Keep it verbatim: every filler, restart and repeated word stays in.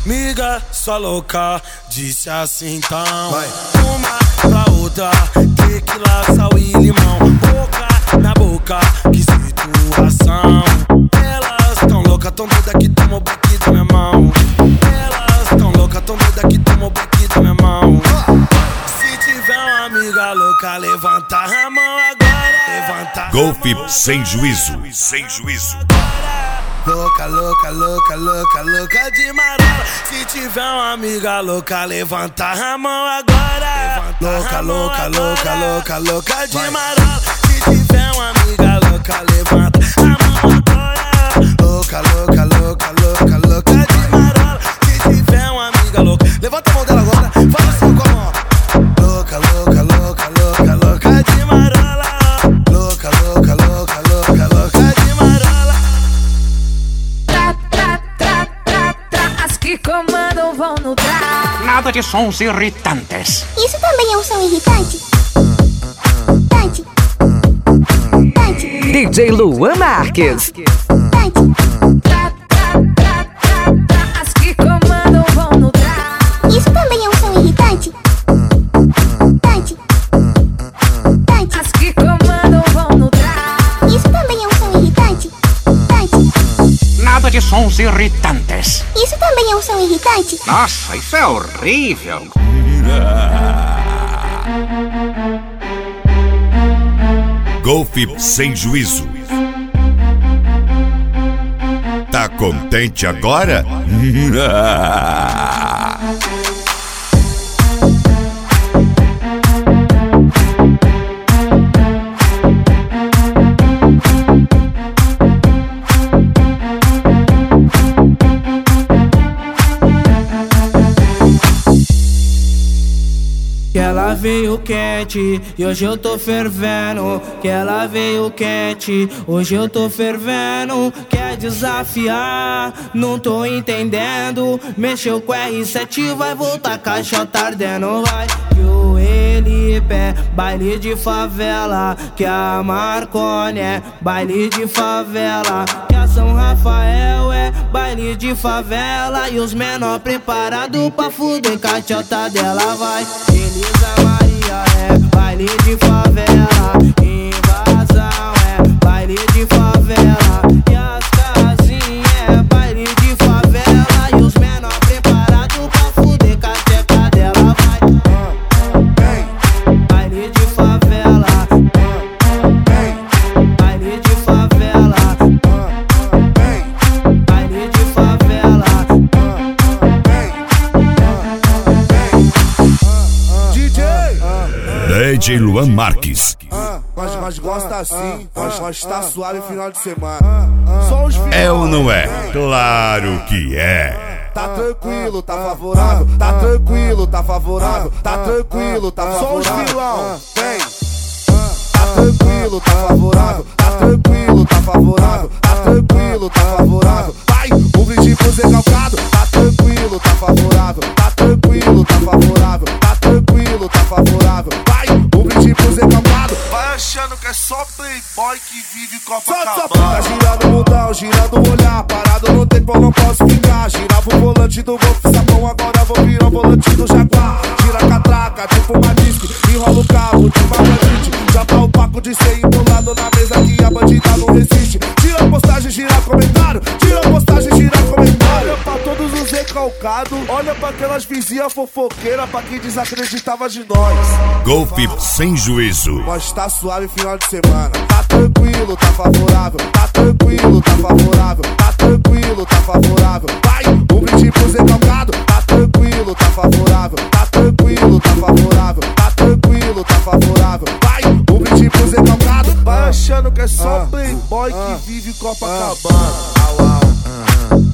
Miga, sua louca, disse assim então. Vai. Uma pra outra, tequila, sal e limão. Boca na boca, que situação. Elas tão loucas, tão doida que tomam o beck da minha mão. Elas tão loucas, tão doida que tomam o beck da minha mão. Se tiver uma amiga louca, levanta a mão agora. Levanta. Golfe sem juízo, sem juízo. Louca, louca, louca, louca, louca de marola. Se tiver uma amiga louca, levanta a mão agora. Louca, louca, louca, louca, louca de marola. Se tiver uma amiga louca, levanta a mão agora. Louca, louca, louca, louca, louca de marola. Se tiver uma amiga louca, levanta a mão dela agora. Fala assim com a mão. Louca, louca, louca, louca, louca de marola. Louca, louca, louca, louca, louca de marola. Que comandam vão no trás. Nada de sons irritantes. Isso também é um som irritante? Tante. Tante. D J Luan Marques. Tante. As que comandam vão no trás. Isso também é um som irritante? Tante. Tante. As que comandam vão no trás. Isso também é um som irritante? Tante. Nada de sons irritantes. Isso também é um som irritante? Nossa, isso é horrível. Golfe sem juízo. Tá contente agora? Que ela veio quente e hoje eu tô fervendo. Que ela veio quente, hoje eu tô fervendo. Quer desafiar, não tô entendendo. Mexeu com R sete, vai voltar caixota ardendo. Vai que o Elipe é baile de favela. Que a Marconi é baile de favela. Que a São Rafael é baile de favela. E os menor preparado pra fuder caixota dela. Vai Elisa Maria é baile de favela. Invasão é baile de favela. E as casinhas é baile de favela. E os menor preparados pra fuder com a tcheca dela. Vai baile de favela. Baile de favela. Baile de favela. D J Luan Marques. Ah, mas, mas gosta assim, mas, mas tá suave final de semana. Só os vilão. É ou não é? Claro que é. Tá tranquilo, tá favorável. Tá tranquilo, tá favorável. Tá tranquilo, tá favorável. Só os vilão. Vem. Tá tranquilo, tá favorável. Tá tranquilo, tá favorável. Tá tranquilo, tá favorável. Vai, um brinde pro Zé Calcado. Tá tranquilo, tá favorável. Tá tranquilo, tá favorável. Tá tranquilo, tá favorável. Vai, um brinde pro Zé Calcado. Vai achando que é só playboy que vive Copacabana. Tá girando o mundão, girando o olhar. Parado no tempo, não posso ficar. Girava o volante do Golf Sapão, agora vou virar o volante do Jaguar. Gira a catraca, tipo uma disque. Enrola o carro de uma bandite. Já tá o paco de ser embolado na mesa que a bandida não resiste. Tira a postagem, gira comentário. Tira a postagem, gira comentário. Olha pra todos os recalcados. Olha pra aquelas vizinhas fofoqueiras. Pra quem desacreditava de nós. Golfe sem juízo. Mas tá suave final de semana. Tá tranquilo, tá favorável. Tá tranquilo, tá favorável. Tá tranquilo, tá favorável. Vai, um brinde pro Zé Calcado. Tá tranquilo, tá favorável. Tá tranquilo, tá favorável. Tá tranquilo, tá favorável. Vai, um brinde pro Zé Calcado. Vai achando que é só playboy que vive Copacabana.